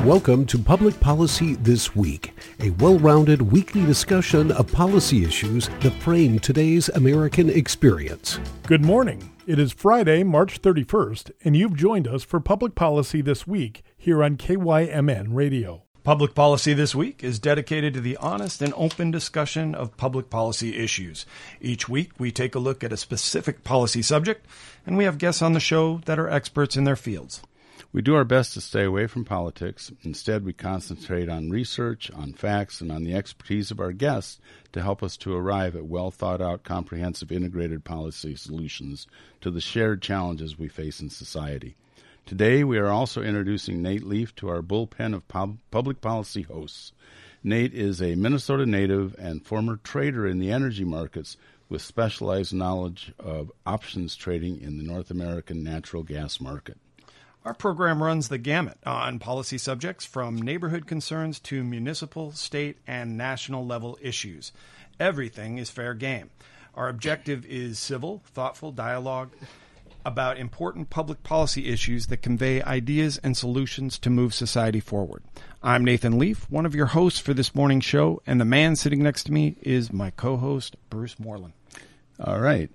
Welcome to Public Policy This Week, a well-rounded weekly discussion of policy issues that frame today's American experience. Good morning. It is Friday, March 31st, and you've joined us for Public Policy This Week here on KYMN Radio. Public Policy This Week is dedicated to the honest and open discussion of public policy issues. Each week, we take a look at a specific policy subject, and we have guests on the show that are experts in their fields. We do our best to stay away from politics. Instead, we concentrate on research, on facts, and on the expertise of our guests to help us to arrive at well-thought-out, comprehensive, integrated policy solutions to the shared challenges we face in society. Today, we are also introducing Nate Leaf to our bullpen of public policy hosts. Nate is a Minnesota native and former trader in the energy markets with specialized knowledge of options trading in the North American natural gas market. Our program runs the gamut on policy subjects from neighborhood concerns to municipal, state, and national level issues. Everything is fair game. Our objective is civil, thoughtful dialogue about important public policy issues that convey ideas and solutions to move society forward. I'm Nathan Leaf, one of your hosts for this morning's show, and the man sitting next to me is my co-host, Bruce Moreland. All right.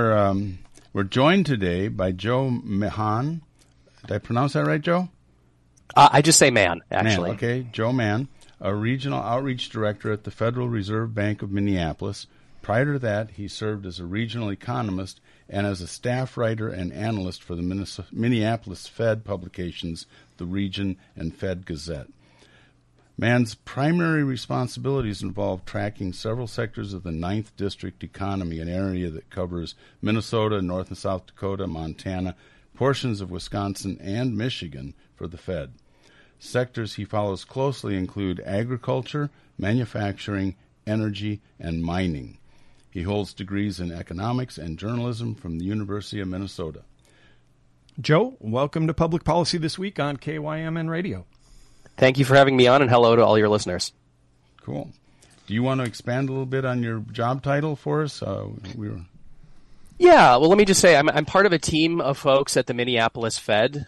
We're joined today by Joe Mahan. Did I pronounce that right, Joe? I just say man, actually. Mann, okay, Joe Mann, a regional outreach director at the Federal Reserve Bank of Minneapolis. Prior to that, he served as a regional economist and as a staff writer and analyst for the Minneapolis Fed publications, The Region and Fed Gazette. Mann's primary responsibilities involve tracking several sectors of the 9th District economy, an area that covers Minnesota, North and South Dakota, Montana, portions of Wisconsin and Michigan for the Fed. Sectors he follows closely include agriculture, manufacturing, energy, and mining. He holds degrees in economics and journalism from the University of Minnesota. Joe, welcome to Public Policy This Week on KYMN Radio. Thank you for having me on, and hello to all your listeners. Cool. Do you want to expand a little bit on your job title for us? Yeah, well, let me just say I'm part of a team of folks at the Minneapolis Fed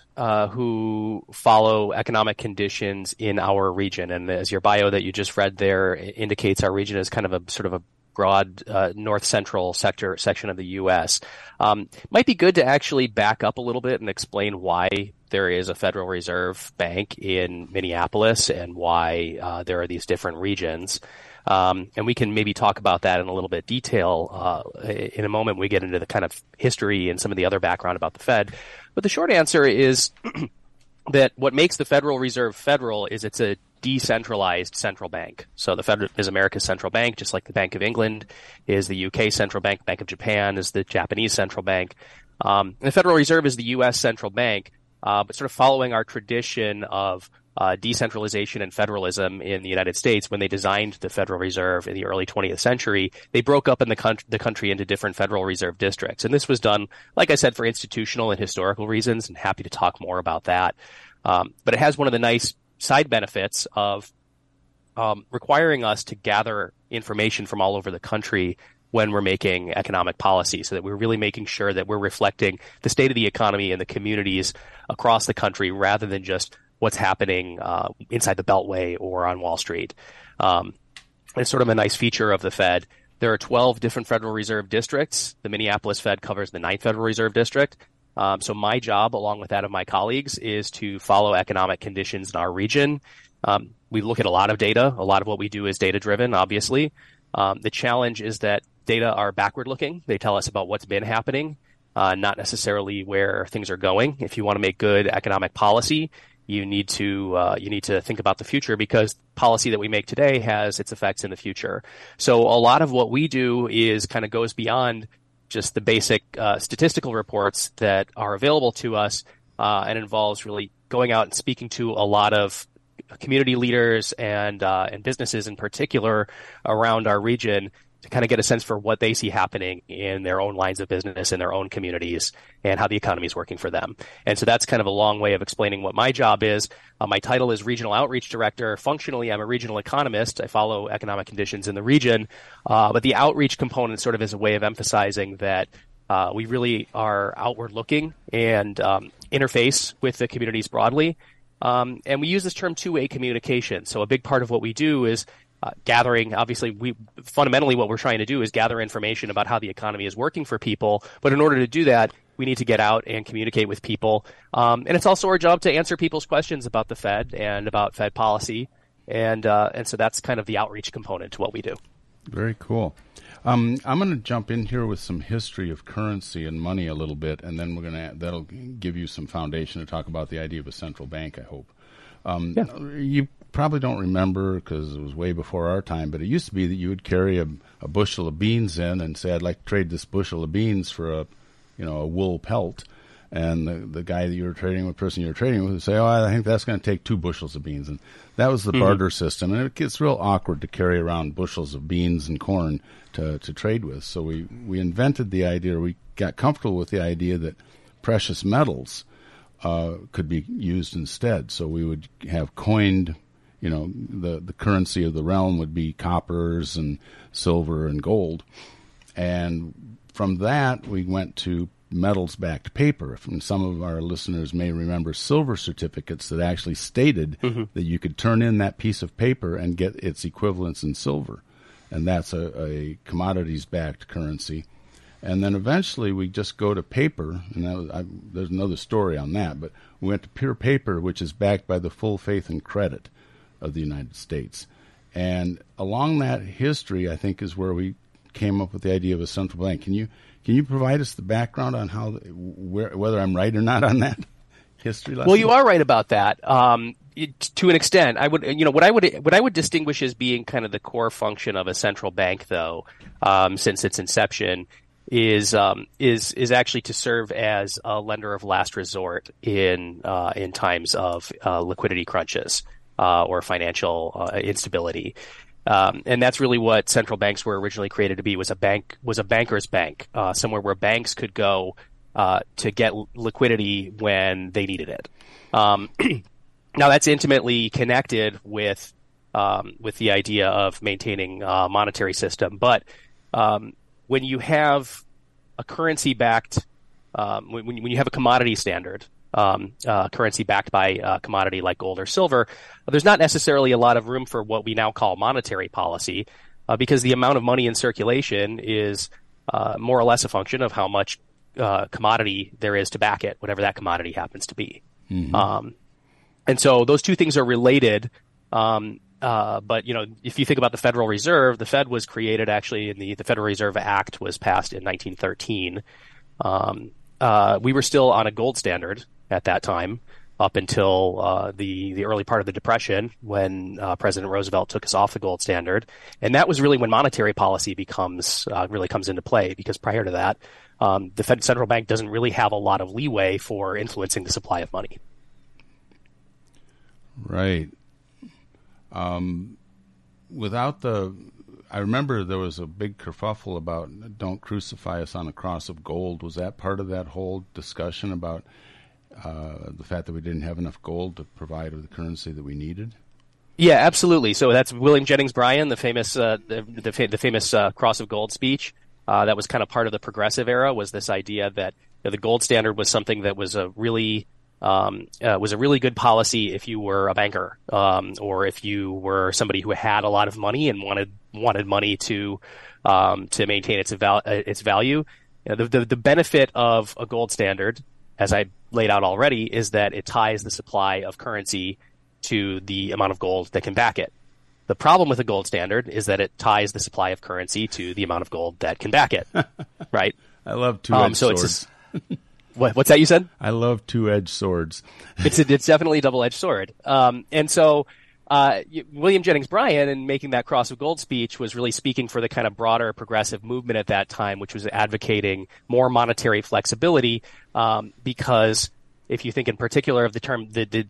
who follow economic conditions in our region. And as your bio that you just read there indicates, our region is kind of a sort of a broad north-central section of the U.S. Might be good to actually back up a little bit and explain why there is a Federal Reserve Bank in Minneapolis and why there are these different regions. And we can maybe talk about that in a little bit detail in a moment when we get into the kind of history and some of the other background about the Fed. But the short answer is that what makes the Federal Reserve federal is it's a decentralized central bank. So the Fed is America's central bank, just like the Bank of England is the UK central bank, Bank of Japan is the Japanese central bank. And the Federal Reserve is the U.S. central bank, but sort of following our tradition of decentralization and federalism in the United States. When they designed the Federal Reserve in the early 20th century, they broke up in the country into different Federal Reserve districts. And this was done, like I said, for institutional and historical reasons, and happy to talk more about that. But it has one of the nice side benefits of requiring us to gather information from all over the country when we're making economic policy, so that we're really making sure that we're reflecting the state of the economy and the communities across the country rather than just what's happening inside the Beltway or on Wall Street. It's sort of a nice feature of the Fed. There are 12 different Federal Reserve districts. The Minneapolis Fed covers the 9th Federal Reserve District. So my job, along with that of my colleagues, is to follow economic conditions in our region. We look at a lot of data. A lot of what we do is data-driven, obviously. The challenge is that data are backward-looking. They tell us about what's been happening, not necessarily where things are going. If you want to make good economic policy, you need to think about the future, because policy that we make today has its effects in the future. So a lot of what we do is kind of goes beyond just the basic statistical reports that are available to us, and involves really going out and speaking to a lot of community leaders and businesses in particular around our region to kind of get a sense for what they see happening in their own lines of business, in their own communities, and how the economy is working for them. And so that's kind of a long way of explaining what my job is. My title is Regional Outreach Director. Functionally, I'm a regional economist. I follow economic conditions in the region. But the outreach component sort of is a way of emphasizing that we really are outward looking and interface with the communities broadly. And we use this term two-way communication. So a big part of what we do is gathering. Obviously, fundamentally what we're trying to do is gather information about how the economy is working for people. But in order to do that, we need to get out and communicate with people. And it's also our job to answer people's questions about the Fed and about Fed policy. And so that's kind of the outreach component to what we do. Very cool. I'm going to jump in here with some history of currency and money a little bit, and then that'll give you some foundation to talk about the idea of a central bank, I hope. You probably don't remember because it was way before our time, but it used to be that you would carry a bushel of beans in and say, I'd like to trade this bushel of beans for a wool pelt. And the guy that you were trading with, person you were trading with, would say, I think that's going to take 2 bushels of beans. And that was the barter system. And it gets real awkward to carry around bushels of beans and corn to trade with. So we invented the idea, we got comfortable with the idea that precious metals could be used instead. So we would have coined, the currency of the realm would be coppers and silver and gold. And from that, we went to metals-backed paper. From some of our listeners may remember silver certificates that actually stated that you could turn in that piece of paper and get its equivalents in silver. And that's a commodities-backed currency. And then eventually we just go to paper, and there's another story on that, but we went to pure paper, which is backed by the full faith and credit of the United States. And along that history, I think, is where we came up with the idea of a central bank. Can you provide us the background on whether I'm right or not on that history lesson? Well, you are right about that. To an extent, I would, what I would distinguish as being kind of the core function of a central bank, though, since its inception, is actually to serve as a lender of last resort in times of liquidity crunches or financial instability. And that's really what central banks were originally created to be, was a banker's bank, somewhere where banks could go to get liquidity when they needed it. Now that's intimately connected with the idea of maintaining a monetary system. But when you have a currency backed, when you have a commodity standard, currency backed by a commodity like gold or silver, there's not necessarily a lot of room for what we now call monetary policy, because the amount of money in circulation is more or less a function of how much commodity there is to back it, whatever that commodity happens to be. And so those two things are related. But, if you think about the Federal Reserve, the Fed was created actually in the Federal Reserve Act was passed in 1913. We were still on a gold standard at that time, up until the early part of the Depression, when President Roosevelt took us off the gold standard. And that was really when monetary policy really comes into play, because prior to that, the Fed central bank doesn't really have a lot of leeway for influencing the supply of money. Right. I remember there was a big kerfuffle about don't crucify us on a cross of gold. Was that part of that whole discussion about the fact that we didn't have enough gold to provide the currency that we needed? Yeah, absolutely. So that's William Jennings Bryan, the famous the famous cross of gold speech. That was kind of part of the progressive era, was this idea that the gold standard was something that was a really good policy if you were a banker, or if you were somebody who had a lot of money and wanted money to maintain its value. The benefit of a gold standard, as I laid out already, is that it ties the supply of currency to the amount of gold that can back it. The problem with a gold standard is that it ties the supply of currency to the amount of gold that can back it. Right? I love two-edged swords. What's that you said? I love two-edged swords. It's definitely a double-edged sword. And so William Jennings Bryan, in making that cross of gold speech, was really speaking for the kind of broader progressive movement at that time, which was advocating more monetary flexibility. Because if you think in particular of the term,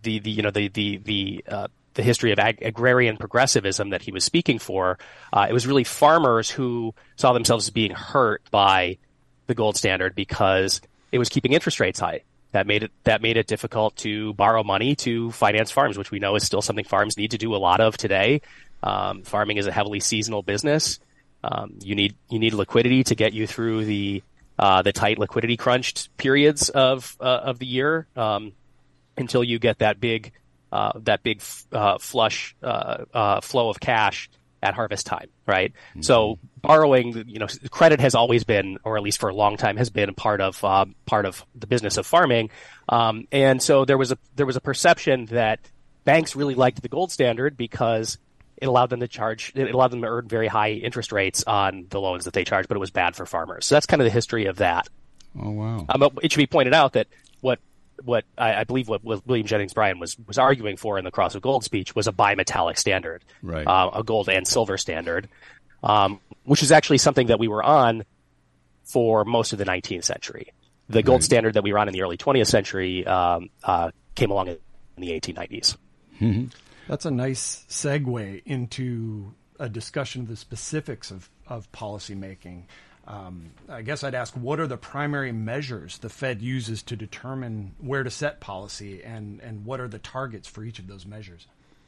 the history of agrarian progressivism that he was speaking for, it was really farmers who saw themselves as being hurt by the gold standard because it was keeping interest rates high. That made it difficult to borrow money to finance farms, which we know is still something farms need to do a lot of today. Farming is a heavily seasonal business. You need liquidity to get you through the tight liquidity crunched periods of the year, until you get that big that big flush flow of cash at harvest time, right? Mm-hmm. So borrowing, credit has always been, or at least for a long time, has been part of the business of farming. And so there was a perception that banks really liked the gold standard because it allowed them to earn very high interest rates on the loans that they charged, but it was bad for farmers. So that's kind of the history of that. Oh, wow. It should be pointed out that what I believe what William Jennings Bryan was arguing for in the Cross of Gold speech was a bimetallic standard, right? A gold and silver standard, which is actually something that we were on for most of the 19th century. The gold standard that we were on in the early 20th century came along in the 1890s. Mm-hmm. That's a nice segue into a discussion of the specifics of policy making. I guess I'd ask, what are the primary measures the Fed uses to determine where to set policy, and what are the targets for each of those measures?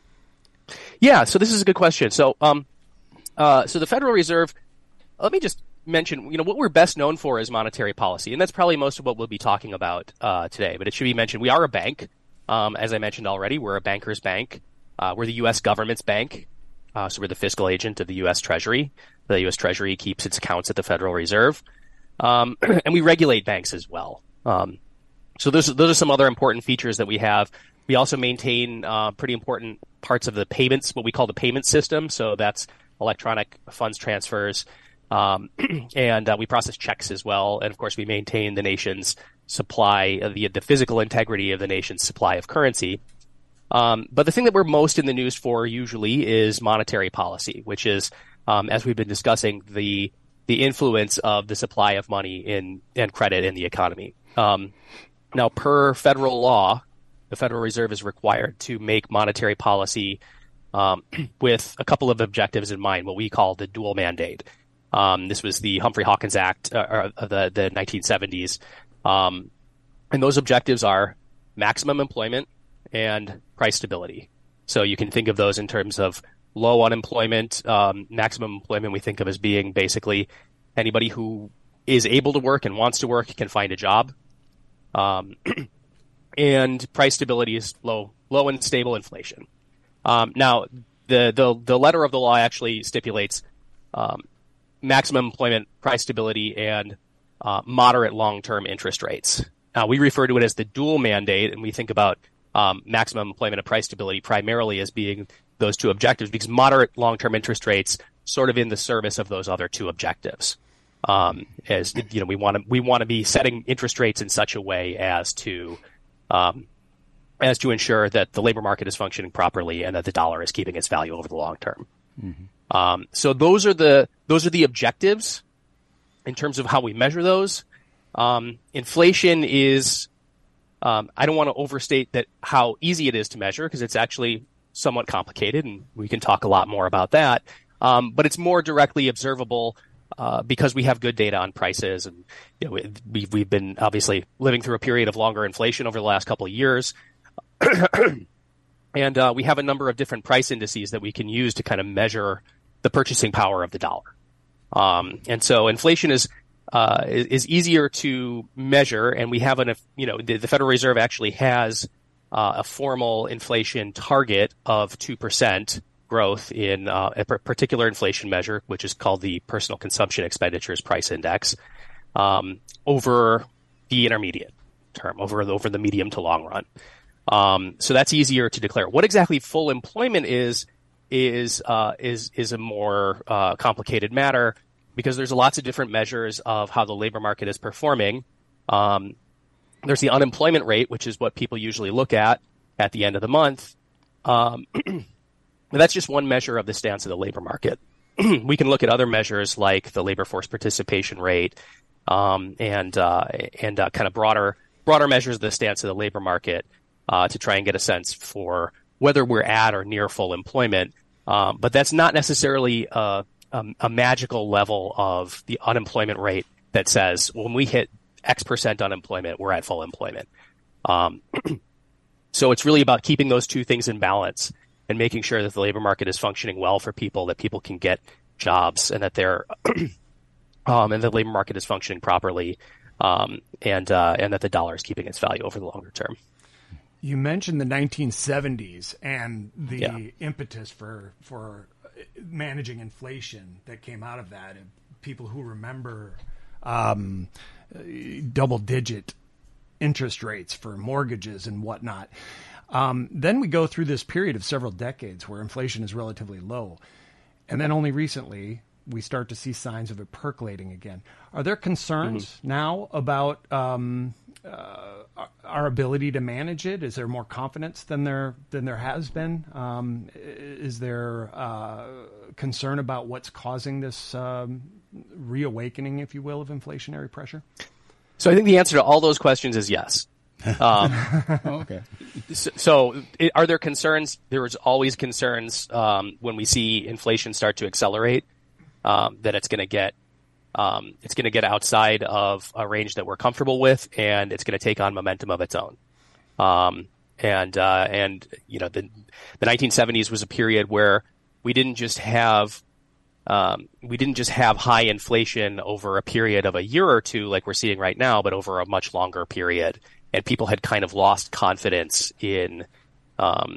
Yeah, so this is a good question. So the Federal Reserve, let me just mention, what we're best known for is monetary policy, and that's probably most of what we'll be talking about today. But it should be mentioned, we are a bank. As I mentioned already, we're a banker's bank. We're the U.S. government's bank. So we're the fiscal agent of the U.S. Treasury. The U.S. Treasury keeps its accounts at the Federal Reserve. And we regulate banks as well. So those are some other important features that we have. We also maintain pretty important parts of the payments, what we call the payment system. So that's electronic funds transfers. And we process checks as well. And of course, we maintain the nation's supply, the physical integrity of the nation's supply of currency. But the thing that we're most in the news for usually is monetary policy, which is, as we've been discussing, the influence of the supply of money and credit in the economy. Now, per federal law, the Federal Reserve is required to make monetary policy with a couple of objectives in mind, what we call the dual mandate. This was the Humphrey-Hawkins Act of the 1970s. And those objectives are maximum employment and price stability. So you can think of those in terms of low unemployment, maximum employment we think of as being basically anybody who is able to work and wants to work can find a job. And price stability is low and stable inflation. Now, the letter of the law actually stipulates maximum employment, price stability, and moderate long-term interest rates. Now, we refer to it as the dual mandate, and we think about maximum employment and price stability primarily as being those two objectives, because moderate long-term interest rates sort of in the service of those other two objectives. As we want to be setting interest rates in such a way as to ensure that the labor market is functioning properly and that the dollar is keeping its value over the long term. Mm-hmm. So those are the objectives in terms of how we measure those. Inflation is, I don't want to overstate that how easy it is to measure, because it's actually somewhat complicated, and we can talk a lot more about that. But it's more directly observable because we have good data on prices, and we've been obviously living through a period of longer inflation over the last couple of years. And we have a number of different price indices that we can use to kind of measure the purchasing power of the dollar. And so inflation is easier to measure, and we have the Federal Reserve actually has a formal inflation target of 2% growth in a particular inflation measure, which is called the Personal Consumption Expenditures Price Index, over the intermediate term, over the medium to long run. So that's easier to declare. What exactly full employment is a more complicated matter, because there's lots of different measures of how the labor market is performing. There's the unemployment rate, which is what people usually look at the end of the month. That's just one measure of the stance of the labor market. We can look at other measures like the labor force participation rate, and kind of broader measures of the stance of the labor market to try and get a sense for whether we're at or near full employment. But that's not necessarily a magical level of the unemployment rate that says when we hit X percent unemployment, we're at full employment. So it's really about keeping those two things in balance and making sure that the labor market is functioning well for people, that people can get jobs, and that they're and the labor market is functioning properly, and that the dollar is keeping its value over the longer term. You mentioned the 1970s and the impetus for managing inflation that came out of that. And people who remember double-digit interest rates for mortgages and whatnot. Then we go through this period of several decades where inflation is relatively low. And then only recently we start to see signs of it percolating again. Are there concerns now about our ability to manage it? Is there more confidence than there has been? Is there concern about what's causing this reawakening, if you will, of inflationary pressure? So I think the answer to all those questions is yes. Okay. So are there concerns? There's always concerns when we see inflation start to accelerate, that it's going to get outside of a range that we're comfortable with, and it's going to take on momentum of its own. And you know, the 1970s was a period where we didn't just have high inflation over a period of a year or two like we're seeing right now, but over a much longer period. And people had kind of lost confidence in the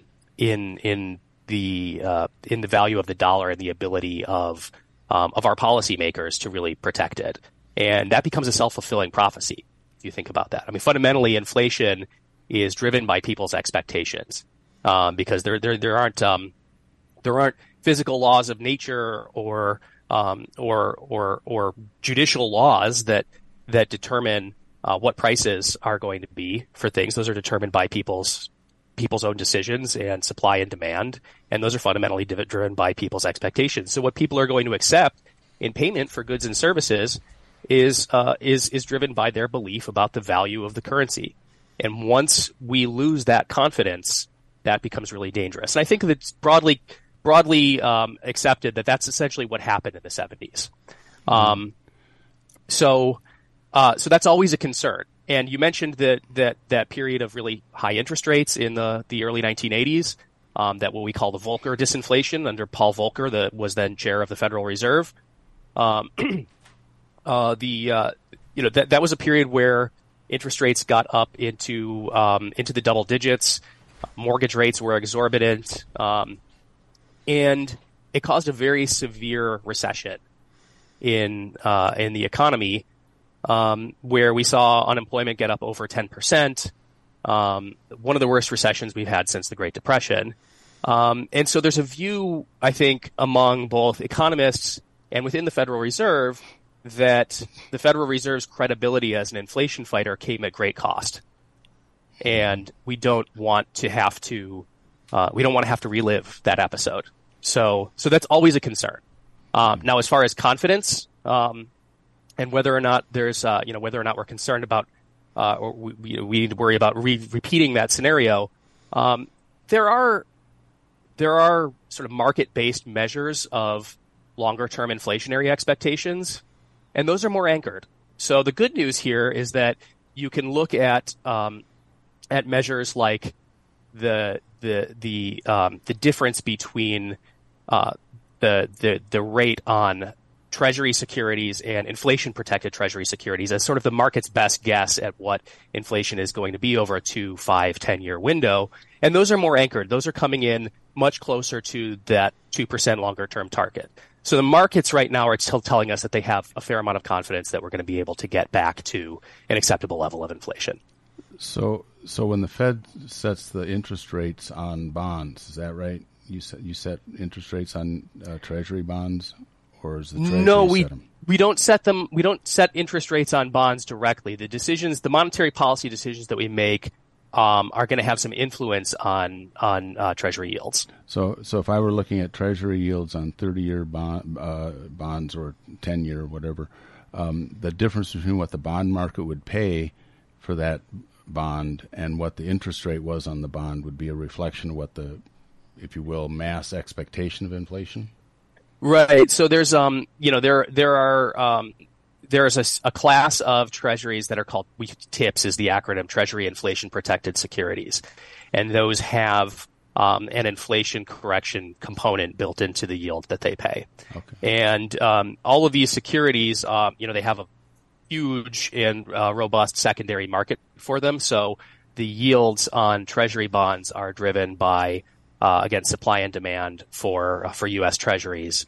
value of the dollar and the ability of our policymakers to really protect it. And that becomes a self-fulfilling prophecy, if you think about that. I mean, fundamentally, inflation is driven by people's expectations, because there aren't physical laws of nature or judicial laws that determine what prices are going to be for things. Those are determined by people's own decisions and supply and demand, and those are fundamentally driven by people's expectations. So what people are going to accept in payment for goods and services is driven by their belief about the value of the currency. And once we lose that confidence, that becomes really dangerous. And I think that it's broadly accepted that that's essentially what happened in the 70s. So that's always a concern. And you mentioned that period of really high interest rates in the early 1980s, that what we call the Volcker disinflation under Paul Volcker, that was then chair of the Federal Reserve. That was a period where interest rates got up into the double digits. Mortgage rates were exorbitant, and it caused a very severe recession in the economy, where we saw unemployment get up over 10%, one of the worst recessions we've had since the Great Depression. And so there's a view, I think, among both economists and within the Federal Reserve that the Federal Reserve's credibility as an inflation fighter came at great cost. And we don't want to have to relive that episode. So that's always a concern. Now, as far as confidence, and whether or not there's, whether or not we're concerned about, or we need to worry about repeating that scenario, there are sort of market-based measures of longer-term inflationary expectations, and those are more anchored. So the good news here is that you can look at measures like the difference between the rate on Treasury securities and inflation-protected Treasury securities as sort of the market's best guess at what inflation is going to be over a 2, 5, 10-year window. And those are more anchored. Those are coming in much closer to that 2% longer-term target. So the markets right now are still telling us that they have a fair amount of confidence that we're going to be able to get back to an acceptable level of inflation. So when the Fed sets the interest rates on bonds, is that right? You set interest rates on Treasury bonds? Or is the Treasury set them? We don't set them. We don't set interest rates on bonds directly. The monetary policy decisions that we make are going to have some influence on Treasury yields. So if I were looking at Treasury yields on 30-year bonds or 10-year, whatever, the difference between what the bond market would pay for that bond and what the interest rate was on the bond would be a reflection of what the, if you will, mass expectation of inflation. Right. So there's there's a class of treasuries that are called TIPS is the acronym, Treasury Inflation Protected Securities, and those have an inflation correction component built into the yield that they pay. Okay. And all of these securities, they have a huge and robust secondary market for them. So the yields on Treasury bonds are driven by, again, supply and demand for U.S. Treasuries.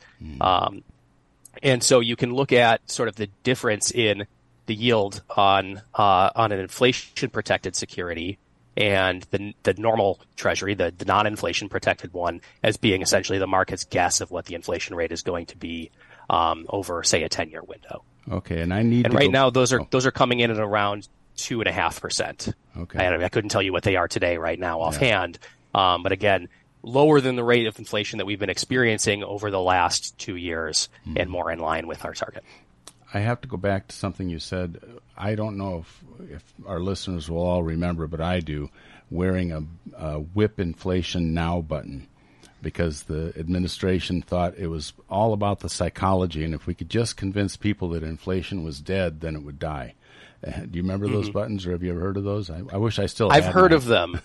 And so you can look at sort of the difference in the yield on an inflation protected security and the normal Treasury, the non-inflation protected one, as being essentially the market's guess of what the inflation rate is going to be over, say, a 10-year window. Okay, and right now those are coming in at around 2.5%. Okay, I couldn't tell you what they are today right now offhand, but again, lower than the rate of inflation that we've been experiencing over the last 2 years, and more in line with our target. I have to go back to something you said. I don't know if our listeners will all remember, but I do, wearing a whip inflation now button, because the administration thought it was all about the psychology, and if we could just convince people that inflation was dead, then it would die. Do you remember those buttons, or have you ever heard of those? I wish I still had I've heard mine. of them.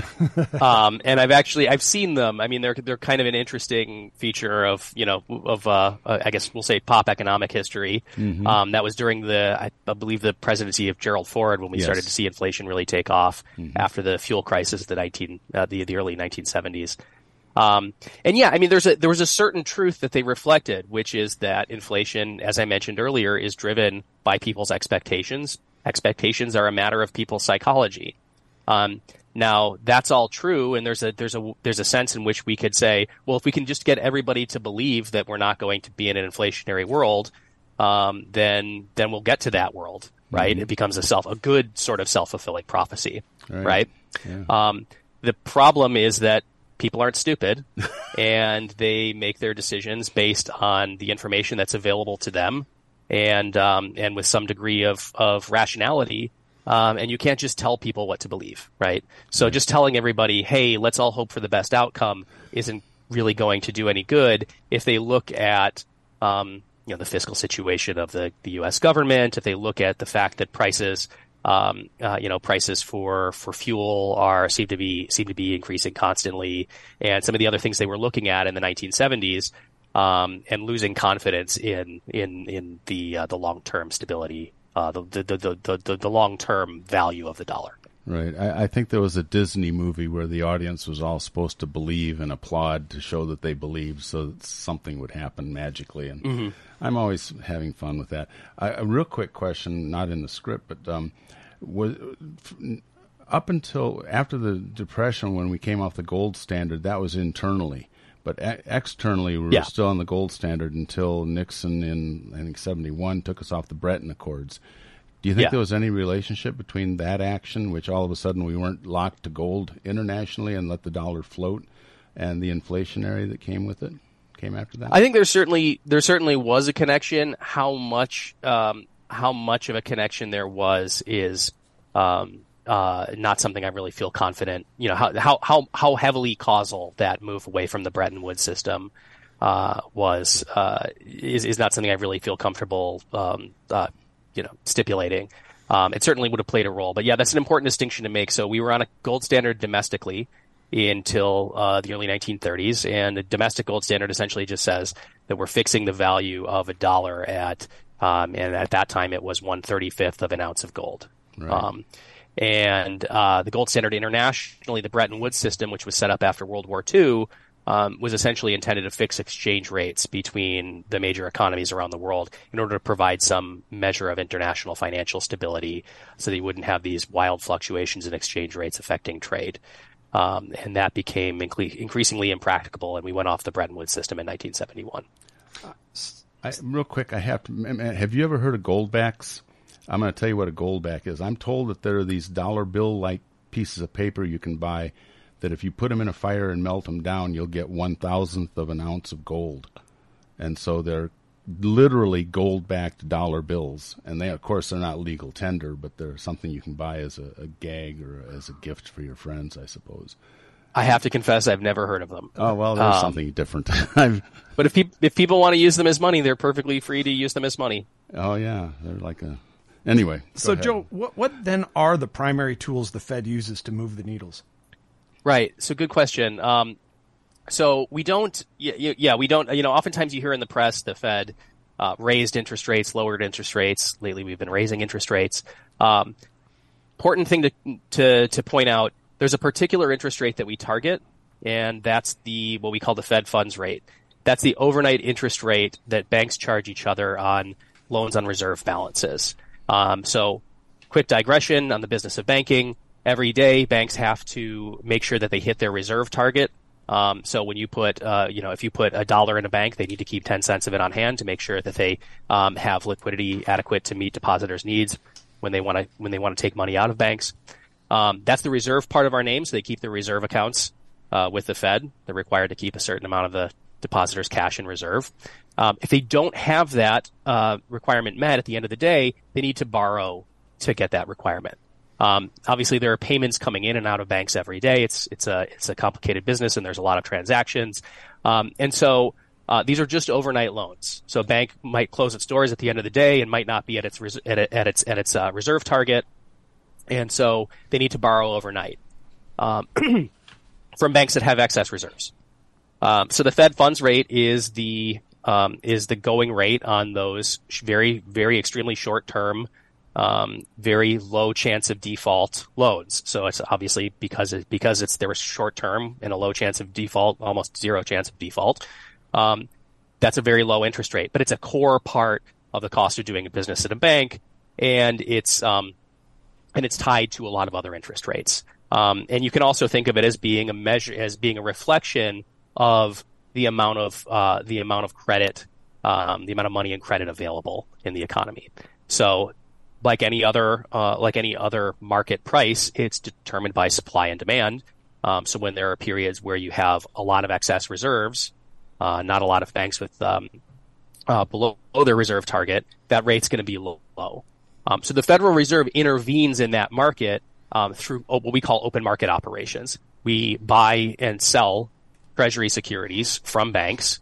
And I've seen them. I mean, they're kind of an interesting feature of, I guess we'll say pop economic history. That was during I believe the presidency of Gerald Ford, when we started to see inflation really take off after the fuel crisis of the early 1970s. And yeah, I mean, there was a certain truth that they reflected, which is that inflation, as I mentioned earlier, is driven by people's expectations. Expectations are a matter of people's psychology. Now that's all true, and there's a sense in which we could say, well, if we can just get everybody to believe that we're not going to be in an inflationary world, then we'll get to that world, right? It becomes a good sort of self-fulfilling prophecy, right? Yeah. The problem is that people aren't stupid, and they make their decisions based on the information that's available to them, and with some degree of rationality. And you can't just tell people what to believe, right? So just telling everybody, hey, let's all hope for the best outcome, isn't really going to do any good if they look at the fiscal situation of the U.S. government, if they look at the fact that prices prices for fuel seem to be increasing constantly, and some of the other things they were looking at in the 1970s, and losing confidence in the long-term stability, the long-term value of the dollar. Right. I think there was a Disney movie where the audience was all supposed to believe and applaud to show that they believed, so that something would happen magically. And I'm always having fun with that. A real quick question, not in the script, but up until after the Depression, when we came off the gold standard, that was internally. But externally, we were still on the gold standard until Nixon in, I think, 71 took us off the Bretton Accords. Do you think there was any relationship between that action, which all of a sudden we weren't locked to gold internationally and let the dollar float, and the inflationary that came with it, came after that? I think there certainly was a connection. How much of a connection there was is not something I really feel confident. How heavily causal that move away from the Bretton Woods system was is not something I really feel comfortable stipulating. It certainly would have played a role, but yeah, that's an important distinction to make. So we were on a gold standard domestically until the early 1930s, and a domestic gold standard essentially just says that we're fixing the value of a dollar at, and at that time it was 1/35 of an ounce of gold. Right. And the gold standard internationally, the Bretton Woods system, which was set up after World War II, was essentially intended to fix exchange rates between the major economies around the world in order to provide some measure of international financial stability, so that you wouldn't have these wild fluctuations in exchange rates affecting trade. And that became increasingly impracticable, and we went off the Bretton Woods system in 1971. Real quick, have you ever heard of goldbacks? I'm going to tell you what a goldback is. I'm told that there are these dollar bill-like pieces of paper you can buy that if you put them in a fire and melt them down, you'll get 1/1000th of an ounce of gold. And so they're literally gold-backed dollar bills. And they, of course, they're not legal tender, but they're something you can buy as a gag or as a gift for your friends, I suppose. I have to confess, I've never heard of them. Oh, well, there's something different. But if people want to use them as money, they're perfectly free to use them as money. Oh, yeah. They're like a... Anyway. So, Joe, what then are the primary tools the Fed uses to move the needles? Right. So good question. So we don't, we don't, oftentimes you hear in the press the Fed raised interest rates, lowered interest rates. Lately we've been raising interest rates. important thing to point out, there's a particular interest rate that we target, and that's what we call the Fed funds rate. That's the overnight interest rate that banks charge each other on loans on reserve balances. So quick digression on the business of banking. Every day, banks have to make sure that they hit their reserve target. So when you put, if you put $1 in a bank, they need to keep 10 cents of it on hand to make sure that they have liquidity adequate to meet depositors' needs when they want to take money out of banks. That's the reserve part of our name. So they keep the reserve accounts with the Fed. They're required to keep a certain amount of the depositors' cash in reserve. If they don't have that requirement met at the end of the day, they need to borrow to get that requirement. Obviously, there are payments coming in and out of banks every day. It's a complicated business, and there's a lot of transactions. And so these are just overnight loans. So a bank might close its doors at the end of the day and might not be at its reserve target, and so they need to borrow overnight from banks that have excess reserves. So the Fed funds rate is the going rate on those very, very extremely short term, very low chance of default loans. So it's obviously because they're short term and a low chance of default, almost zero chance of default. That's a very low interest rate, but it's a core part of the cost of doing business at a bank, and it's tied to a lot of other interest rates. And you can also think of it as being a reflection of the amount of credit, the amount of money and credit available in the economy. So, like any other market price, it's determined by supply and demand. So when there are periods where you have a lot of excess reserves, not a lot of banks with below their reserve target, that rate's going to be low. So the Federal Reserve intervenes in that market through what we call open market operations. We buy and sell Treasury securities from banks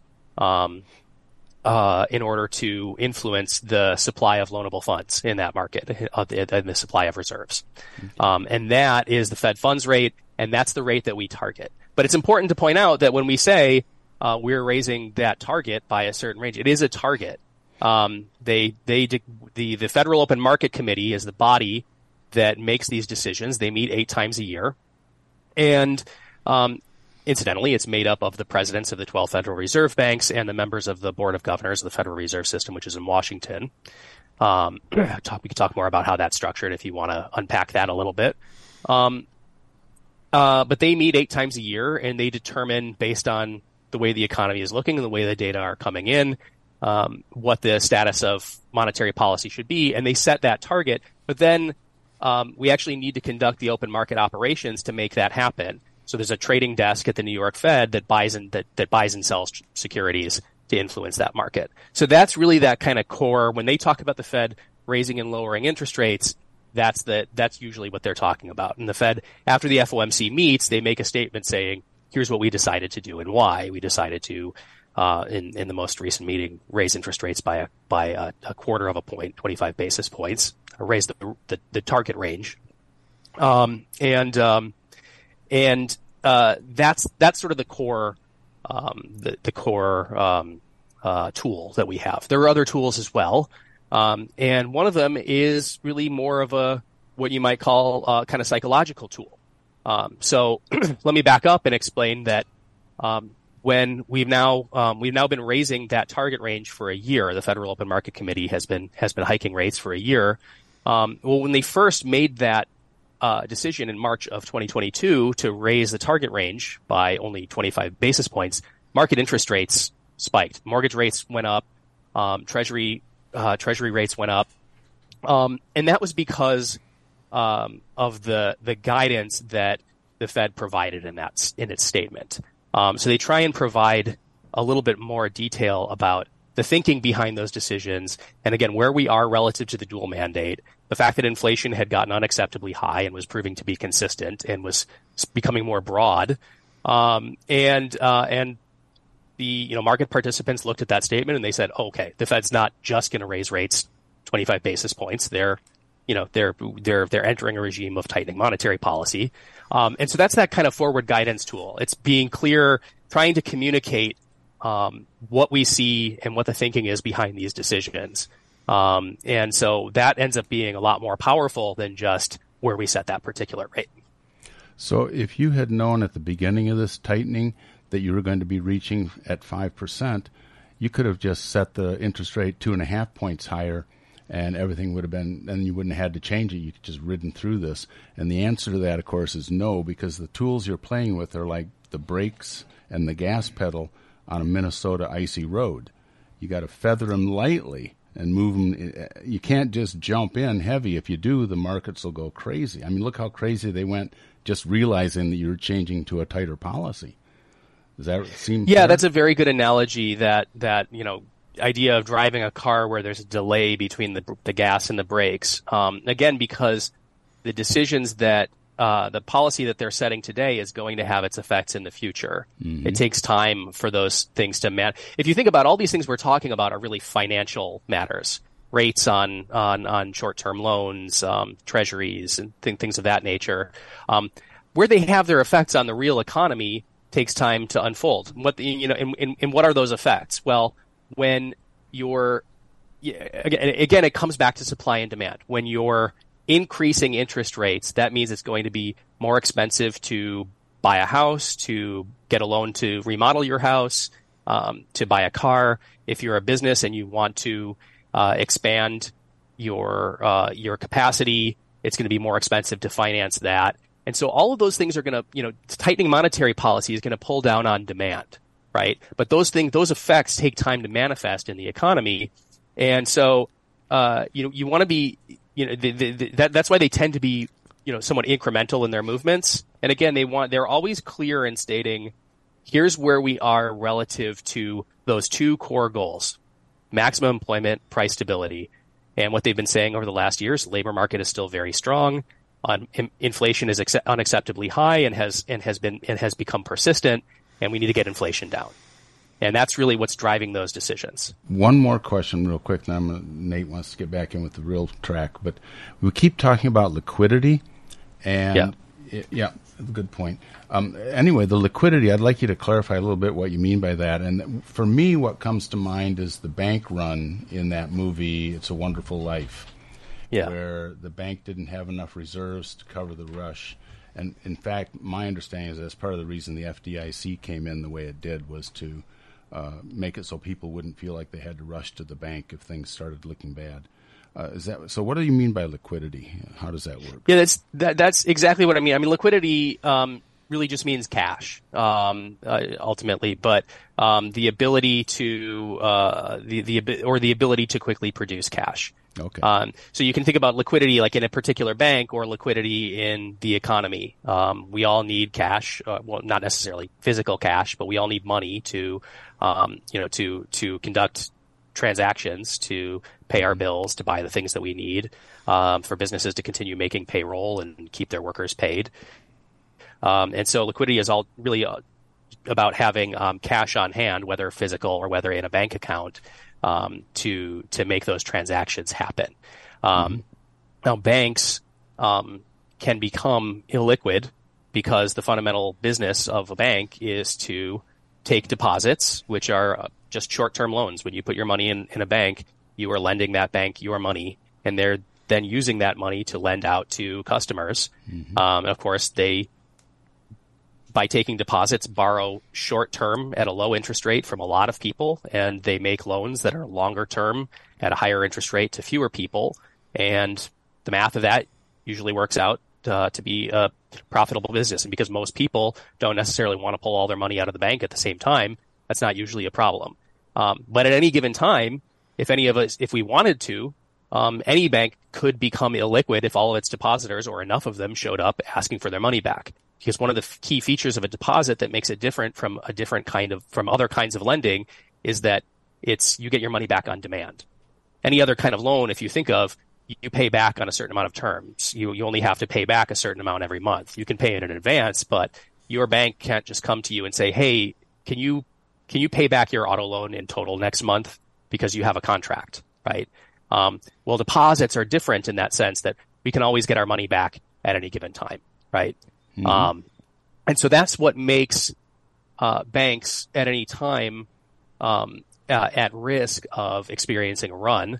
in order to influence the supply of loanable funds in that market and the supply of reserves. And that is the Fed funds rate, and that's the rate that we target. But it's important to point out that when we say we're raising that target by a certain range, it is a target. The Federal Open Market Committee is the body that makes these decisions. They meet 8 times a year. And incidentally, it's made up of the presidents of the 12 Federal Reserve banks and the members of the Board of Governors of the Federal Reserve System, which is in Washington. We could talk more about how that's structured if you want to unpack that a little bit. But they meet 8 times a year, and they determine, based on the way the economy is looking and the way the data are coming in, what the status of monetary policy should be, and they set that target. But then we actually need to conduct the open market operations to make that happen. So there's a trading desk at the New York Fed that buys and sells securities to influence that market. So that's really that kind of core. When they talk about the Fed raising and lowering interest rates, that's usually what they're talking about. And the Fed, after the FOMC meets, they make a statement saying, here's what we decided to do and why. We decided to, in the most recent meeting, raise interest rates by a quarter of a point, 25 basis points, or raise the target range. That's sort of the core, tool that we have. There are other tools as well. And one of them is really more of what you might call kind of psychological tool. So let me back up and explain that, when we've now been raising that target range for a year, the Federal Open Market Committee has been hiking rates for a year. When they first made that decision in March of 2022 to raise the target range by only 25 basis points, market interest rates spiked. Mortgage rates went up. Treasury rates went up. And that was because of the guidance that the Fed provided in its statement. So they try and provide a little bit more detail about the thinking behind those decisions, and again, where we are relative to the dual mandate, the fact that inflation had gotten unacceptably high and was proving to be consistent and was becoming more broad, and the market participants looked at that statement and they said, oh, okay, the Fed's not just going to raise rates 25 basis points. They're entering a regime of tightening monetary policy, and so that's that kind of forward guidance tool. It's being clear, trying to communicate what we see and what the thinking is behind these decisions. And so that ends up being a lot more powerful than just where we set that particular rate. So if you had known at the beginning of this tightening that you were going to be reaching at 5%, you could have just set the interest rate 2.5 points higher, and everything would have been, and you wouldn't have had to change it. You could just ridden through this. And the answer to that, of course, is no, because the tools you're playing with are like the brakes and the gas pedal on a Minnesota icy road. You got to feather them lightly and move them. You can't just jump in heavy. If you do, the markets will go crazy. I mean, look how crazy they went just realizing that you're changing to a tighter policy. Does that seem fair? That's a very good analogy, that idea of driving a car where there's a delay between the gas and the brakes. Again, because the decisions that the policy that they're setting today is going to have its effects in the future. Mm-hmm. It takes time for those things to If you think about all these things we're talking about are really financial matters. Rates on short-term loans, treasuries, and things of that nature. Where they have their effects on the real economy takes time to unfold. What are those effects? Well, when again, it comes back to supply and demand. When you're increasing interest rates, that means it's going to be more expensive to buy a house, to get a loan to remodel your house, to buy a car. If you're a business and you want to expand your capacity, it's going to be more expensive to finance that. And so all of those things are going to, tightening monetary policy is going to pull down on demand, right? But those effects take time to manifest in the economy. And so, you want to be, that's why they tend to be, somewhat incremental in their movements. And again, they're always clear in stating, here's where we are relative to those two core goals: maximum employment, price stability. And what they've been saying over the last years, the labor market is still very strong. Inflation is unacceptably high and has become persistent, and we need to get inflation down. And that's really what's driving those decisions. One more question real quick, then Nate wants to get back in with the real track. But we keep talking about liquidity, and good point. Anyway, the liquidity, I'd like you to clarify a little bit what you mean by that. And for me, what comes to mind is the bank run in that movie, It's a Wonderful Life, where the bank didn't have enough reserves to cover the rush. And in fact, my understanding is that's part of the reason the FDIC came in the way it did, was to make it so people wouldn't feel like they had to rush to the bank if things started looking bad. Is that so? What do you mean by liquidity? How does that work? Yeah, that's exactly what I mean. I mean, liquidity really just means cash, ultimately, but the ability to the ability to quickly produce cash. Okay. So you can think about liquidity like in a particular bank or liquidity in the economy. We all need cash, well, not necessarily physical cash, but we all need money to conduct transactions, to pay our bills, to buy the things that we need, for businesses to continue making payroll and keep their workers paid. And so liquidity is all really about having cash on hand, whether physical or whether in a bank account, to make those transactions happen. Now, banks can become illiquid because the fundamental business of a bank is to take deposits, which are just short-term loans. When you put your money in a bank, you are lending that bank your money, and they're then using that money to lend out to customers. And of course, they, by taking deposits, borrow short-term at a low interest rate from a lot of people, and they make loans that are longer-term at a higher interest rate to fewer people. And the math of that usually works out to be a profitable business. And because most people don't necessarily want to pull all their money out of the bank at the same time, that's not usually a problem. But at any given time, if we wanted to, any bank could become illiquid if all of its depositors or enough of them showed up asking for their money back. Because one of the key features of a deposit that makes it different from from other kinds of lending is that you get your money back on demand. Any other kind of loan, if you think of, you pay back on a certain amount of terms. You only have to pay back a certain amount every month. You can pay it in advance, but your bank can't just come to you and say, hey, can you pay back your auto loan in total next month because you have a contract, right? Well, deposits are different in that sense that we can always get our money back at any given time, right? And so that's what makes banks at any time at risk of experiencing a run.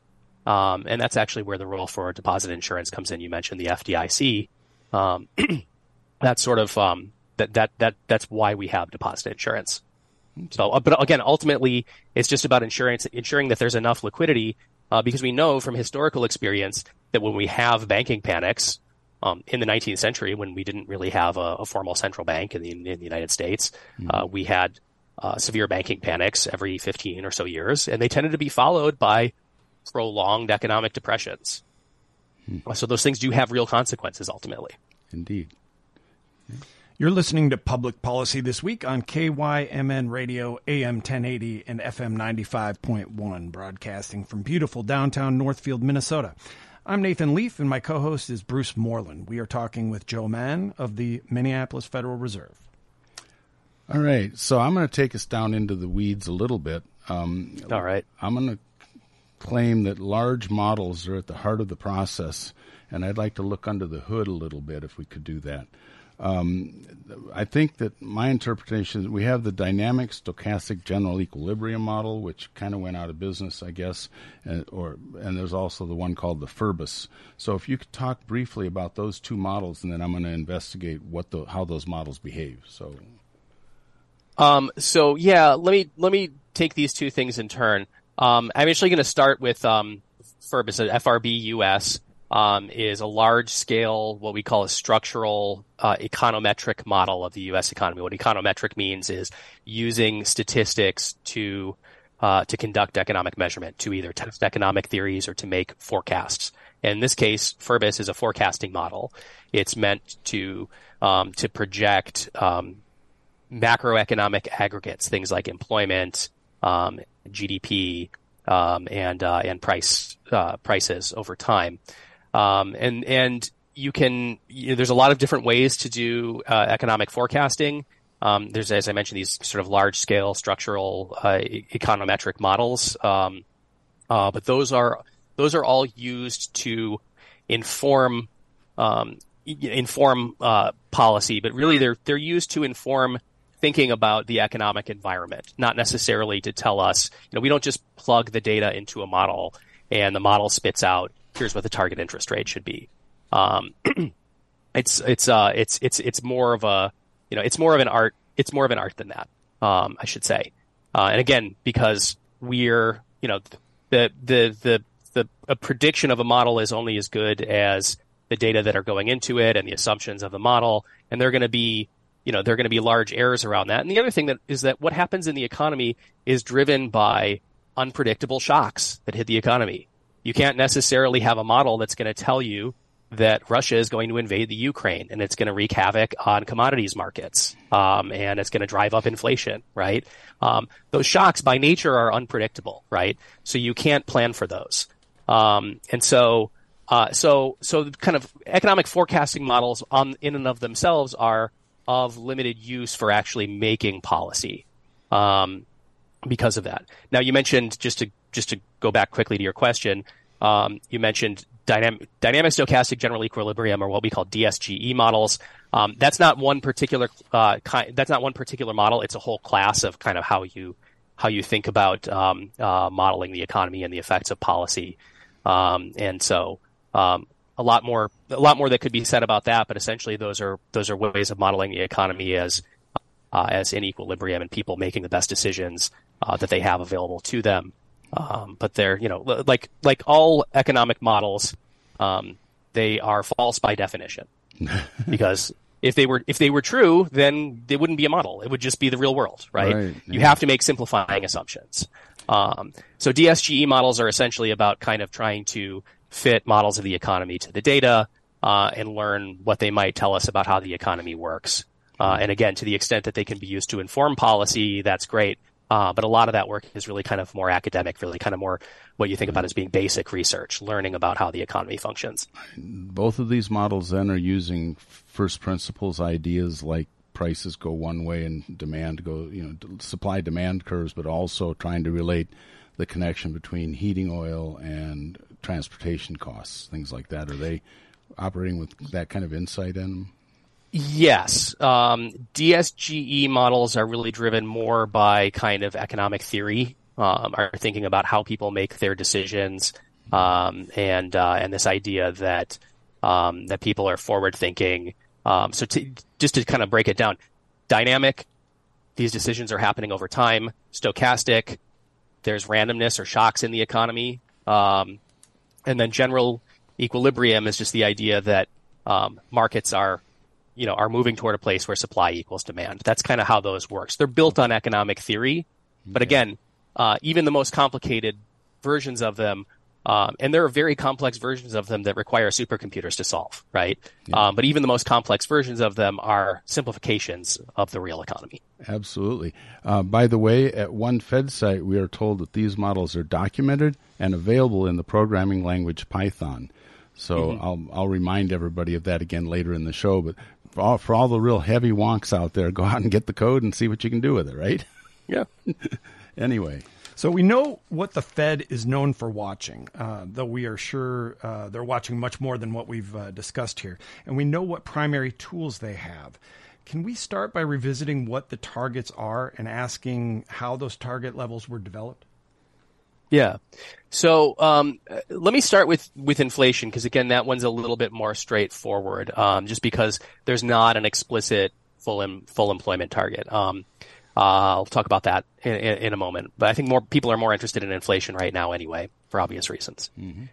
And that's actually where the role for deposit insurance comes in. You mentioned the FDIC. That's sort of that's why we have deposit insurance. So, but again, ultimately, it's just about ensuring that there's enough liquidity, because we know from historical experience that when we have banking panics, in the 19th century, when we didn't really have a formal central bank in the United States, we had severe banking panics every 15 or so years, and they tended to be followed by prolonged economic depressions. So those things do have real consequences ultimately. Indeed. You're listening to Public Policy This Week on KYMN Radio, AM 1080 and FM 95.1, broadcasting from beautiful downtown Northfield, Minnesota. I'm Nathan Leaf, and my co-host is Bruce Moreland. We are talking with Joe Mann of the Minneapolis Federal Reserve. All right, so I'm going to take us down into the weeds a little bit. All right. I'm going to claim that large models are at the heart of the process, and I'd like to look under the hood a little bit if we could do that. I think that my interpretation, we have the dynamic stochastic general equilibrium model, which kind of went out of business, I guess, and there's also the one called the FURBIS. So if you could talk briefly about those two models, and then I'm going to investigate how those models behave. So let me take these two things in turn. I'm actually going to start with FURBIS, FRBUS. Is a large-scale, what we call a structural econometric model of the U.S. economy. What econometric means is using statistics to conduct economic measurement, to either test economic theories or to make forecasts. In this case, FURBIS is a forecasting model. It's meant to project macroeconomic aggregates, things like employment, GDP, and prices over time. And you can, there's a lot of different ways to do economic forecasting. There's, as I mentioned, these sort of large scale structural econometric models. But those are all used to inform policy, but really they're used to inform thinking about the economic environment, not necessarily to tell us, we don't just plug the data into a model and the model spits out, here's what the target interest rate should be. It's more of a, it's more of an art. It's more of an art than that, I should say. And again, because we're, a prediction of a model is only as good as the data that are going into it and the assumptions of the model. And they're going to be, there are going to be large errors around that. And the other thing is that what happens in the economy is driven by unpredictable shocks that hit the economy. You can't necessarily have a model that's going to tell you that Russia is going to invade the Ukraine and it's going to wreak havoc on commodities markets, and it's going to drive up inflation, right? Those shocks by nature are unpredictable, right? So you can't plan for those. And so kind of economic forecasting models in and of themselves are of limited use for actually making policy, because of that. Now, you mentioned, just to go back quickly to your question, you mentioned dynamic stochastic general equilibrium, or what we call DSGE models. That's not one particular that's not one particular model. It's a whole class of kind of how you think about modeling the economy and the effects of policy. And so a lot more that could be said about that, but essentially those are ways of modeling the economy as in equilibrium and people making the best decisions that they have available to them. But they're, like all economic models, they are false by definition, because if they were true, then they wouldn't be a model. It would just be the real world, right? Yeah. You have to make simplifying assumptions. So DSGE models are essentially about kind of trying to fit models of the economy to the data, and learn what they might tell us about how the economy works. And again, to the extent that they can be used to inform policy, that's great. But a lot of that work is really kind of more academic, really kind of more what you think about as being basic research, learning about how the economy functions. Both of these models then are using first principles ideas like prices go one way and demand go, supply demand curves, but also trying to relate the connection between heating oil and transportation costs, things like that. Are they operating with that kind of insight in them? Yes. DSGE models are really driven more by kind of economic theory, are thinking about how people make their decisions, and this idea that that people are forward thinking. Just to kind of break it down, dynamic, these decisions are happening over time. Stochastic, there's randomness or shocks in the economy. And then general equilibrium is just the idea that markets are moving toward a place where supply equals demand. That's kind of how those works. They're built on economic theory, but again, even the most complicated versions of them, and there are very complex versions of them that require supercomputers to solve, right? Yeah. But even the most complex versions of them are simplifications of the real economy. Absolutely. By the way, at one Fed site, we are told that these models are documented and available in the programming language Python. So I'll remind everybody of that again later in the show. But for all the real heavy wonks out there, go out and get the code and see what you can do with it, right? Yeah. Anyway. So we know what the Fed is known for watching, though we are sure they're watching much more than what we've discussed here. And we know what primary tools they have. Can we start by revisiting what the targets are and asking how those target levels were developed? Yeah. So let me start with inflation, because, again, that one's a little bit more straightforward, just because there's not an explicit full employment target. I'll talk about that in a moment. But I think more people are more interested in inflation right now anyway, for obvious reasons.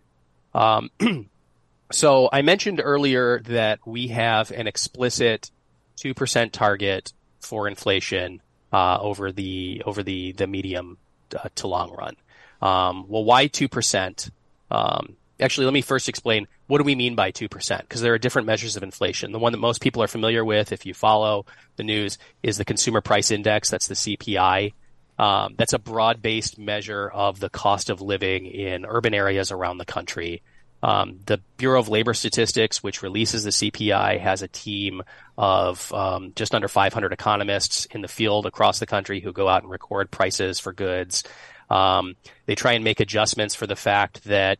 So I mentioned earlier that we have an explicit 2% target for inflation over the medium to long run. Well, why 2%? Actually, let me first explain what do we mean by 2%, because there are different measures of inflation. The one that most people are familiar with, if you follow the news, is the Consumer Price Index. That's the CPI. That's a broad-based measure of the cost of living in urban areas around the country. The Bureau of Labor Statistics, which releases the CPI, has a team of just under 500 economists in the field across the country who go out and record prices for goods. They try and make adjustments for the fact that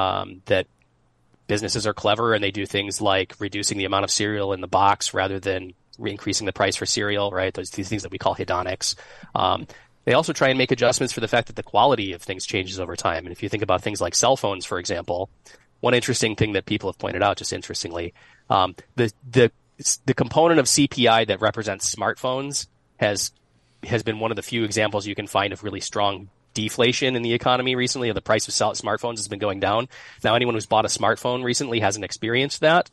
businesses are clever and they do things like reducing the amount of cereal in the box rather than increasing the price for cereal, right? These things that we call hedonics. They also try and make adjustments for the fact that the quality of things changes over time. And if you think about things like cell phones, for example, one interesting thing that people have pointed out, just interestingly, the component of CPI that represents smartphones has been one of the few examples you can find of really strong deflation in the economy recently. The price of smartphones has been going down. Now, anyone who's bought a smartphone recently hasn't experienced that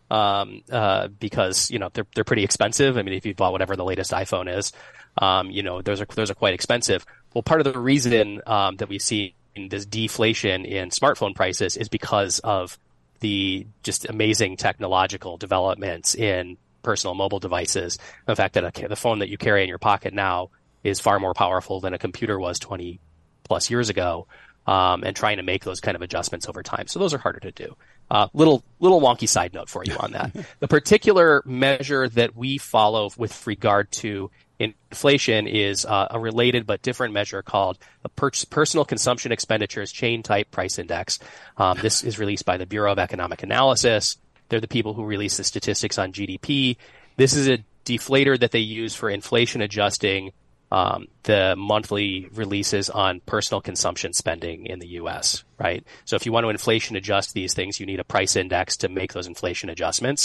because they're pretty expensive. I mean, if you bought whatever the latest iPhone is, those are quite expensive. Well, part of the reason that we've seen this deflation in smartphone prices is because of the just amazing technological developments in personal mobile devices. The fact that the phone that you carry in your pocket now is far more powerful than a computer was 20 plus years ago, and trying to make those kind of adjustments over time. So those are harder to do. Little wonky side note for you on that. The particular measure that we follow with regard to inflation is a related but different measure called a Personal Consumption Expenditures Chain Type Price Index. This is released by the Bureau of Economic Analysis. They're the people who release the statistics on GDP. This is a deflator that they use for inflation adjusting the monthly releases on personal consumption spending in the U.S., right? So if you want to inflation adjust these things, you need a price index to make those inflation adjustments.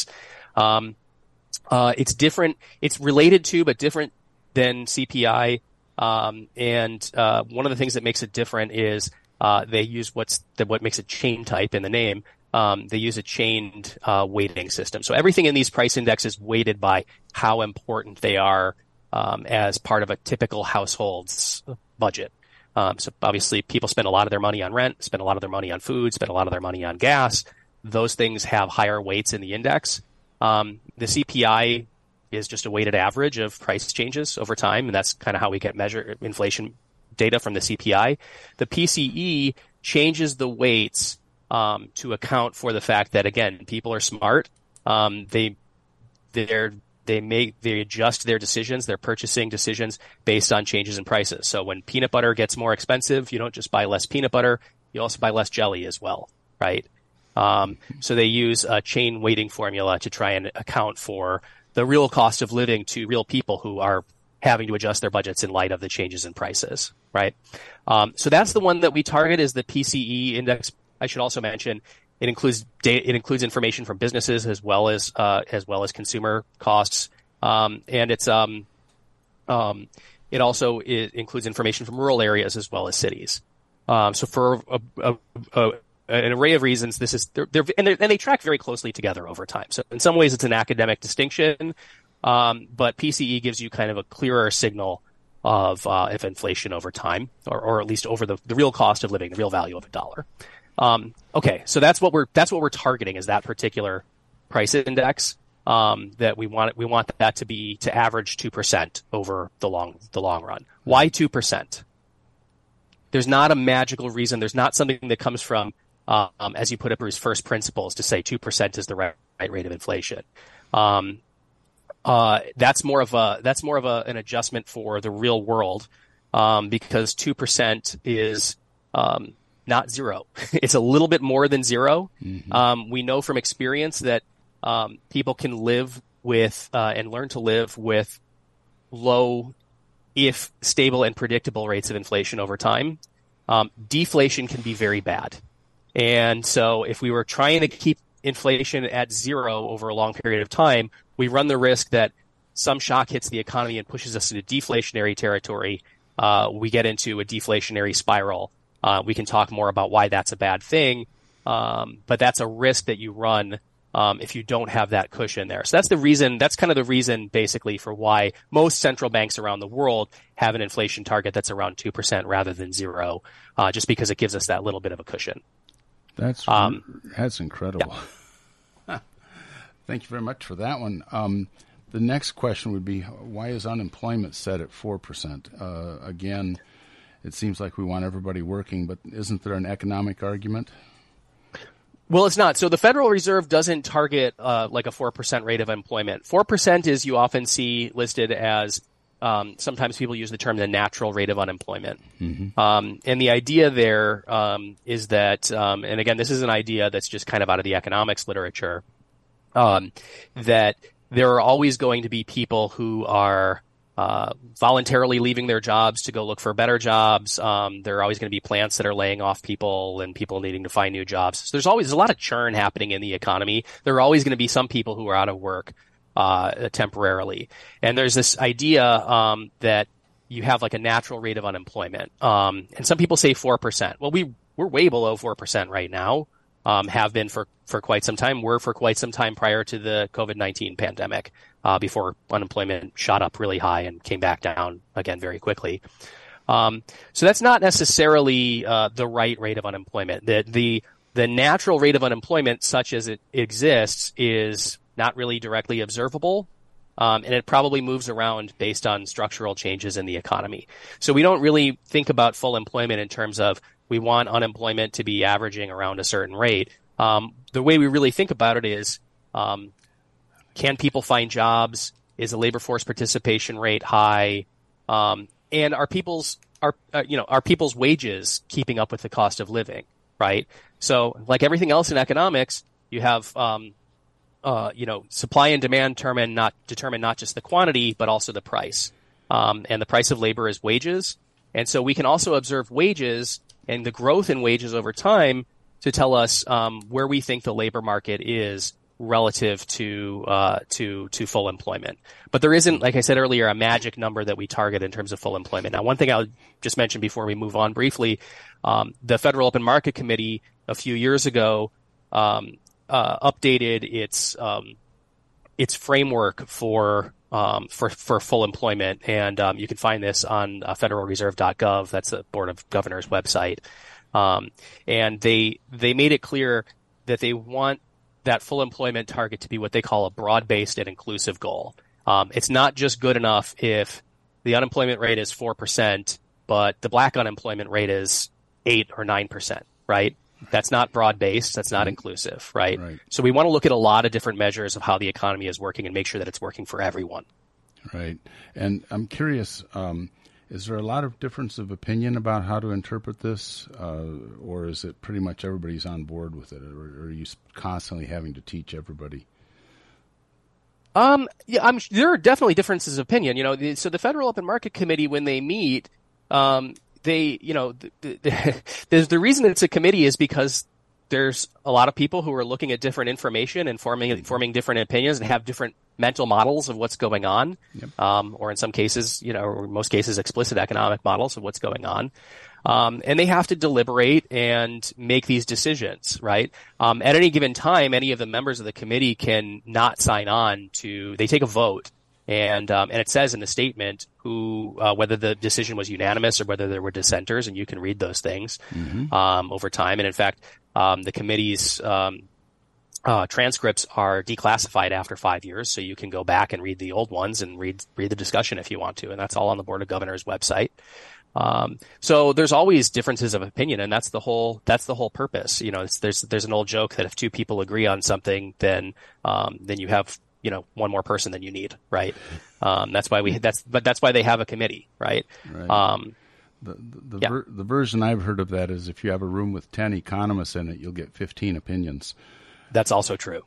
It's different. It's related to, but different than CPI. And one of the things that makes it different is they use what makes it chain type in the name. They use a chained weighting system. So everything in these price indexes weighted by how important they are as part of a typical household's budget. So obviously people spend a lot of their money on rent, spend a lot of their money on food, spend a lot of their money on gas. Those things have higher weights in the index. The CPI is just a weighted average of price changes over time, and that's kind of how we get measure inflation data from the CPI. The PCE changes the weights to account for the fact that, again, people are smart. They adjust their decisions, their purchasing decisions based on changes in prices. So when peanut butter gets more expensive, you don't just buy less peanut butter, you also buy less jelly as well, right? So they use a chain weighting formula to try and account for the real cost of living to real people who are having to adjust their budgets in light of the changes in prices, right? So that's the one that we target is the PCE index I should also mention it includes information from businesses as well as consumer costs, and it also includes information from rural areas as well as cities. So for an array of reasons, this is and they track very closely together over time. So in some ways, it's an academic distinction, but PCE gives you kind of a clearer signal of inflation over time, or at least over the real cost of living, the real value of a dollar. Okay, so that's what we're targeting, is that particular price index, that we want that to average 2% over the long run. Why 2%? There's not a magical reason. There's not something that comes from, as you put it, Bruce, first principles to say 2% is the right rate of inflation. That's more of an adjustment for the real world, because 2% is not zero. It's a little bit more than zero. Mm-hmm. We know from experience that people can live with and learn to live with low, if stable and predictable rates of inflation over time. Deflation can be very bad. And so if we were trying to keep inflation at zero over a long period of time, we run the risk that some shock hits the economy and pushes us into deflationary territory. We get into a deflationary spiral. We can talk more about why that's a bad thing, but that's a risk that you run if you don't have that cushion there. So that's the reason. That's kind of the reason, basically, for why most central banks around the world have an inflation target that's around 2% rather than zero, just because it gives us that little bit of a cushion. That's incredible. Yeah. Thank you very much for that one. The next question would be, why is unemployment set at 4%? Again, it seems like we want everybody working, but isn't there an economic argument? Well, it's not. So the Federal Reserve doesn't target like a 4% rate of employment. 4% is, you often see listed as, sometimes people use the term the natural rate of unemployment. Mm-hmm. And the idea there is that, and again, this is an idea that's just kind of out of the economics literature, that there are always going to be people who are voluntarily leaving their jobs to go look for better jobs. There are always going to be plants that are laying off people and people needing to find new jobs. So there's a lot of churn happening in the economy. There are always going to be some people who are out of work temporarily. And there's this idea that you have like a natural rate of unemployment. And some people say 4%. Well, we're way below 4% right now. Have been for quite some time. Were for quite some time prior to the COVID-19 pandemic, before unemployment shot up really high and came back down again very quickly. So that's not necessarily the right rate of unemployment. The natural rate of unemployment, such as it exists, is not really directly observable, and it probably moves around based on structural changes in the economy. So we don't really think about full employment in terms of we want unemployment to be averaging around a certain rate. The way we really think about it is, can people find jobs? Is the labor force participation rate high? And are people's wages keeping up with the cost of living, right? So like everything else in economics, you have, supply and demand determine not just the quantity, but also the price. And the price of labor is wages. And so we can also observe wages and the growth in wages over time to tell us where we think the labor market is relative to full employment. But there isn't, like I said earlier, a magic number that we target in terms of full employment. Now, one thing I'll just mention before we move on briefly, the Federal Open Market Committee a few years ago updated its framework for full employment, and you can find this on federalreserve.gov. That's the Board of Governors website, and they made it clear that they want that full employment target to be what they call a broad-based and inclusive goal. It's not just good enough if the unemployment rate is 4%, but the black unemployment rate is 8 or 9%, right? That's not broad-based. That's not inclusive, right? So we want to look at a lot of different measures of how the economy is working and make sure that it's working for everyone. Right. And I'm curious, is there a lot of difference of opinion about how to interpret this, or is it pretty much everybody's on board with it, or are you constantly having to teach everybody? There are definitely differences of opinion. So the Federal Open Market Committee, when they meet, the reason it's a committee is because there's a lot of people who are looking at different information and forming different opinions and have different mental models of what's going on, or in some cases, or in most cases, explicit economic models of what's going on. And they have to deliberate and make these decisions, right? At any given time, any of the members of the committee can not sign on to, they take a vote. And it says in the statement whether the decision was unanimous or whether there were dissenters, and you can read those things, over time. And in fact, the committee's, transcripts are declassified after 5 years, so you can go back and read the old ones and read the discussion if you want to. And that's all on the Board of Governors website. So there's always differences of opinion, and that's the whole purpose. There's an old joke that if two people agree on something, then you have, one more person than you need, right? That's why they have a committee, right? The version I've heard of that is if you have a room with 10 economists in it, you'll get 15 opinions. That's also true.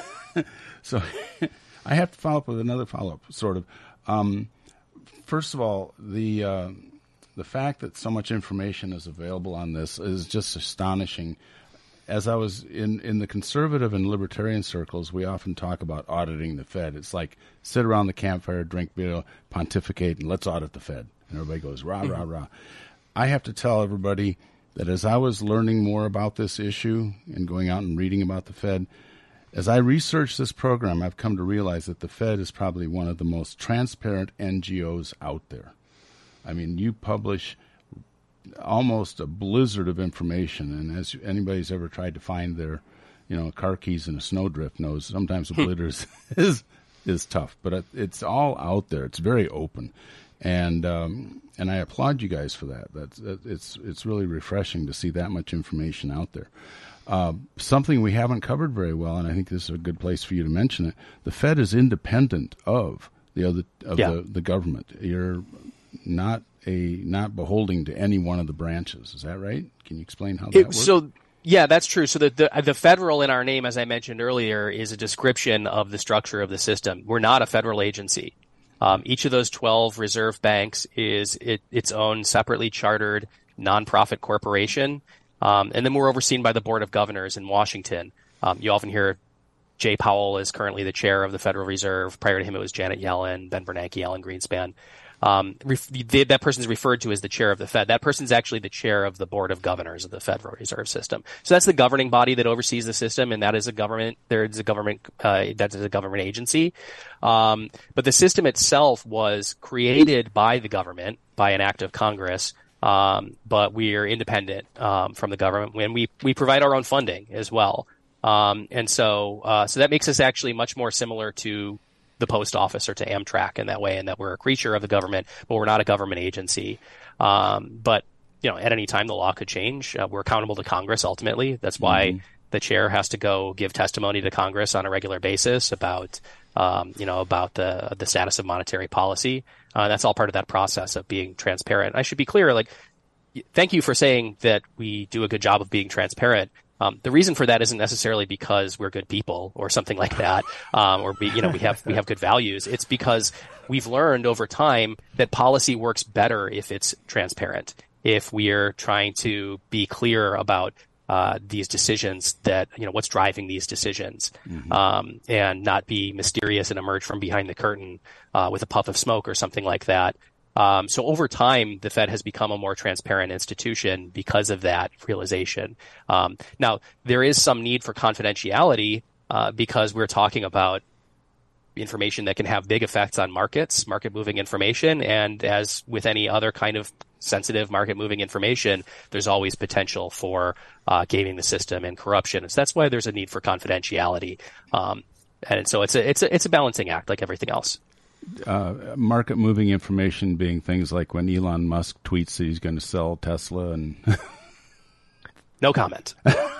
So I have to follow up with another follow-up, sort of. First of all, the fact that so much information is available on this is just astonishing. As I was in the conservative and libertarian circles, we often talk about auditing the Fed. It's like sit around the campfire, drink beer, pontificate, and let's audit the Fed. And everybody goes, rah, rah, rah. I have to tell everybody that as I was learning more about this issue and going out and reading about the Fed, as I researched this program, I've come to realize that the Fed is probably one of the most transparent NGOs out there. I mean, you publish almost a blizzard of information, and as anybody's ever tried to find their, car keys in a snowdrift knows, sometimes a blizzard is tough, but it's all out there. It's very open, and I applaud you guys for that. It's really refreshing to see that much information out there. Something we haven't covered very well, and I think this is a good place for you to mention it. The Fed is independent of the government. You're not beholding to any one of the branches. Is that right? Can you explain how that works? So, yeah, that's true. So the federal in our name, as I mentioned earlier, is a description of the structure of the system. We're not a federal agency. Each of those 12 reserve banks is its own separately chartered nonprofit corporation. And then we're overseen by the Board of Governors in Washington. You often hear Jay Powell is currently the chair of the Federal Reserve. Prior to him, it was Janet Yellen, Ben Bernanke, Alan Greenspan. That person is referred to as the chair of the Fed. That person is actually the chair of the Board of Governors of the Federal Reserve System. So that's the governing body that oversees the system, and that is a government. That is a government agency. But the system itself was created by the government by an act of Congress. But we are independent from the government, and we provide our own funding as well. And so that makes us actually much more similar to the post office or to Amtrak in that way, and that we're a creature of the government, but we're not a government agency. But at any time the law could change. We're accountable to Congress ultimately. That's why the chair has to go give testimony to Congress on a regular basis about the status of monetary policy. That's all part of that process of being transparent. I should be clear, thank you for saying that we do a good job of being transparent. The reason for that isn't necessarily because we're good people or something like that, or we have good values. It's because we've learned over time that policy works better if it's transparent. If we are trying to be clear about these decisions, that what's driving these decisions, and not be mysterious and emerge from behind the curtain with a puff of smoke or something like that. So over time, the Fed has become a more transparent institution because of that realization. Now, there is some need for confidentiality because we're talking about information that can have big effects on markets, market-moving information. And as with any other kind of sensitive market-moving information, there's always potential for gaming the system and corruption. And so that's why there's a need for confidentiality. And so it's a balancing act like everything else. Market-moving information being things like when Elon Musk tweets that he's going to sell Tesla and... No comment.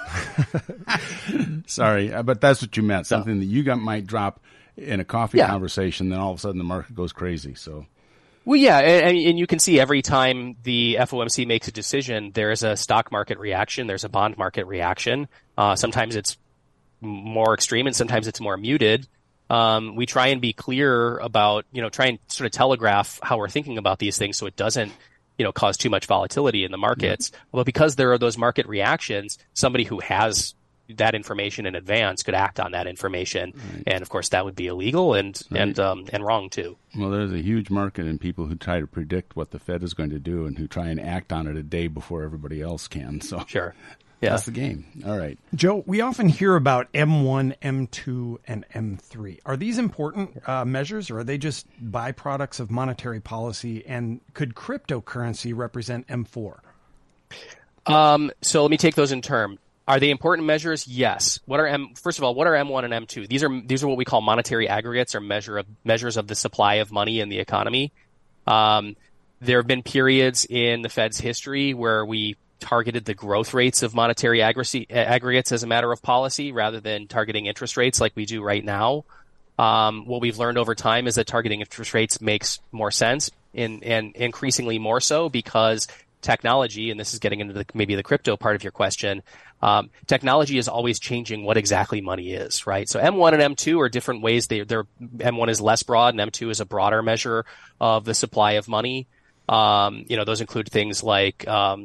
Sorry, but that's what you meant. Something that you might drop in a coffee conversation, then all of a sudden the market goes crazy. So, well, yeah, and you can see every time the FOMC makes a decision, there is a stock market reaction, there's a bond market reaction. Sometimes it's more extreme and sometimes it's more muted. We try and be clear about, try and sort of telegraph how we're thinking about these things so it doesn't cause too much volatility in the markets. But because there are those market reactions, somebody who has that information in advance could act on that information. Right. And of course that would be illegal and wrong too. Well, there's a huge market in people who try to predict what the Fed is going to do and who try and act on it a day before everybody else can. So sure. Yeah. That's the game. All right. Joe, we often hear about M1, M2, and M3. Are these important measures, or are they just byproducts of monetary policy? And could cryptocurrency represent M4? So let me take those in turn. Are they important measures? Yes. First of all, what are M1 and M2? These are what we call monetary aggregates, or measures of the supply of money in the economy. There have been periods in the Fed's history where we targeted the growth rates of monetary aggregates as a matter of policy rather than targeting interest rates like we do right now. What we've learned over time is that targeting interest rates makes more sense and increasingly more so because technology, and this is getting into maybe the crypto part of your question, technology is always changing what exactly money is, right? So M1 and M2 are different ways. M1 is less broad and M2 is a broader measure of the supply of money. Those include things like,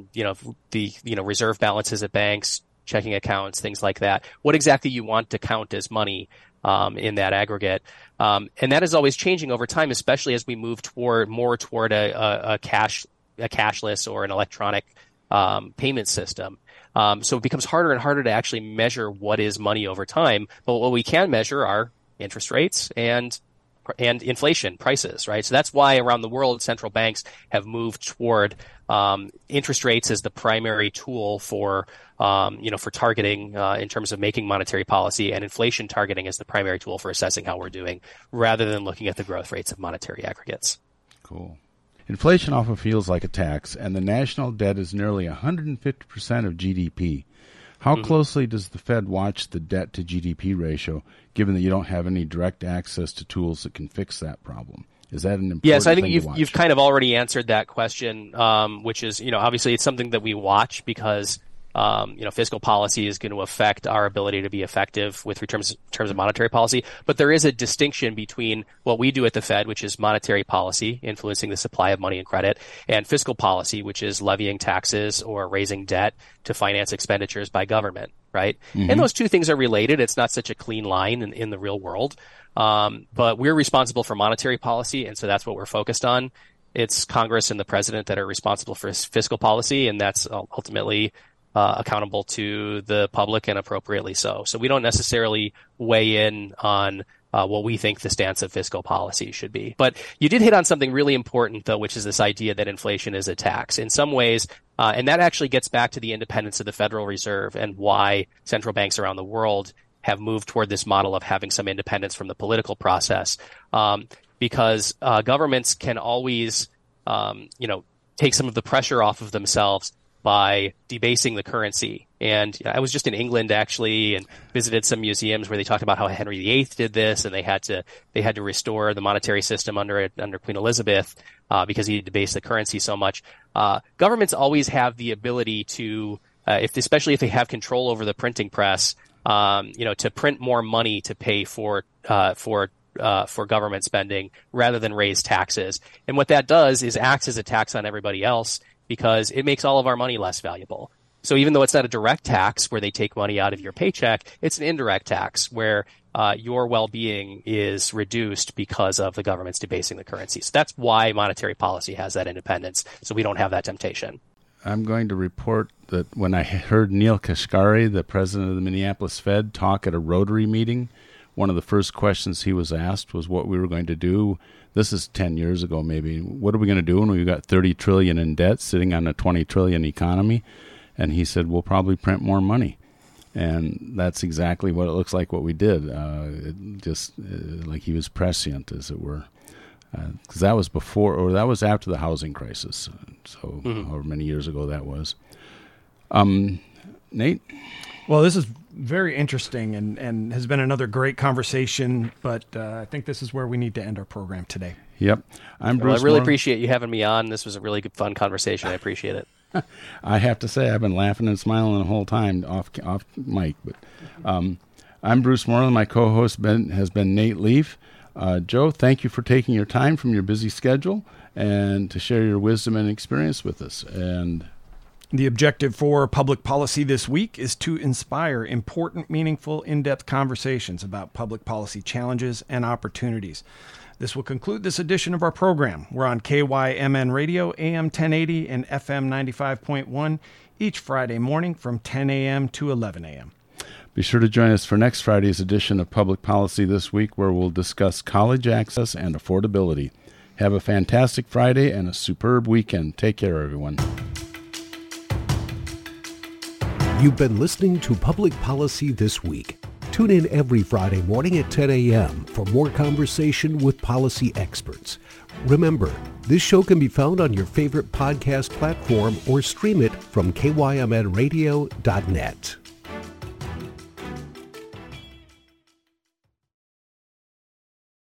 reserve balances at banks, checking accounts, things like that. What exactly you want to count as money, in that aggregate. And that is always changing over time, especially as we move more toward a cashless or an electronic, payment system. So it becomes harder and harder to actually measure what is money over time. But what we can measure are interest rates and inflation prices, right? So that's why around the world, central banks have moved toward interest rates as the primary tool for targeting in terms of making monetary policy, and inflation targeting as the primary tool for assessing how we're doing, rather than looking at the growth rates of monetary aggregates. Cool. Inflation often feels like a tax, and the national debt is nearly 150% of GDP. How closely does the Fed watch the debt to GDP ratio, given that you don't have any direct access to tools that can fix that problem? Is that an important Yes, I think thing to watch? you've kind of already answered that question, which is, obviously it's something that we watch because, fiscal policy is going to affect our ability to be effective with terms of monetary policy. But there is a distinction between what we do at the Fed, which is monetary policy, influencing the supply of money and credit, and fiscal policy, which is levying taxes or raising debt to finance expenditures by government, right? Mm-hmm. And those two things are related. It's not such a clean line in the real world. But we're responsible for monetary policy, and so that's what we're focused on. It's Congress and the president that are responsible for fiscal policy, and that's ultimately accountable to the public, and appropriately so. So we don't necessarily weigh in on what we think the stance of fiscal policy should be. But you did hit on something really important, though, which is this idea that inflation is a tax. In some ways, and that actually gets back to the independence of the Federal Reserve and why central banks around the world have moved toward this model of having some independence from the political process, because governments can always, take some of the pressure off of themselves by debasing the currency. And I was just in England actually and visited some museums where they talked about how Henry VIII did this, and they had to restore the monetary system under Queen Elizabeth because he debased the currency so much. Governments always have the ability to, especially if they have control over the printing press, to print more money to pay for government spending rather than raise taxes. And what that does is acts as a tax on everybody else, because it makes all of our money less valuable. So even though it's not a direct tax where they take money out of your paycheck, it's an indirect tax where your well-being is reduced because of the government's debasing the currency. So that's why monetary policy has that independence, so we don't have that temptation. I'm going to report that when I heard Neel Kashkari, the president of the Minneapolis Fed, talk at a Rotary meeting, one of the first questions he was asked was what we were going to do. This is 10 years ago maybe. What are we going to do when we've got $30 trillion in debt sitting on a $20 trillion economy? And he said, we'll probably print more money. And that's exactly what it looks like what we did. Like he was prescient, as it were. Because that was before, or that was after the housing crisis. So however many years ago that was. Nate? Well, this is very interesting and has been another great conversation, but I think this is where we need to end our program today. Yep. I'm Bruce I really Moore. appreciate you having me on. This was a really good, fun conversation. I appreciate it. I have to say, I've been laughing and smiling the whole time off mic. But I'm Bruce Moreland. My co-host has been Nate Leaf. Joe, thank you for taking your time from your busy schedule and to share your wisdom and experience with us. And the objective for Public Policy This Week is to inspire important, meaningful, in-depth conversations about public policy challenges and opportunities. This will conclude this edition of our program. We're on KYMN Radio, AM 1080 and FM 95.1 each Friday morning from 10 a.m. to 11 a.m. Be sure to join us for next Friday's edition of Public Policy This Week, where we'll discuss college access and affordability. Have a fantastic Friday and a superb weekend. Take care, everyone. You've been listening to Public Policy This Week. Tune in every Friday morning at 10 a.m. for more conversation with policy experts. Remember, this show can be found on your favorite podcast platform or stream it from kymnradio.net.